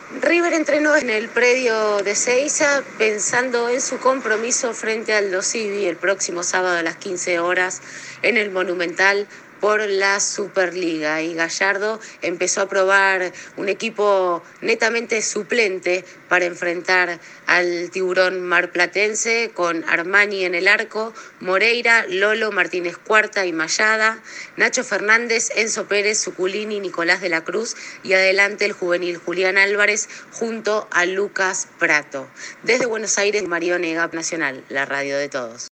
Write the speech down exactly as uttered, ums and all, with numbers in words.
River entrenó en el predio de Ezeiza pensando en su compromiso frente al Aldosivi el próximo sábado a las quince horas en el Monumental por la Superliga, y Gallardo empezó a probar un equipo netamente suplente para enfrentar al tiburón marplatense, con Armani en el arco, Moreira, Lolo, Martínez Cuarta y Mayada, Nacho Fernández, Enzo Pérez, Suculini, Nicolás de la Cruz, y adelante el juvenil Julián Álvarez junto a Lucas Prato. Desde Buenos Aires, Marione Gap Nacional, la radio de todos.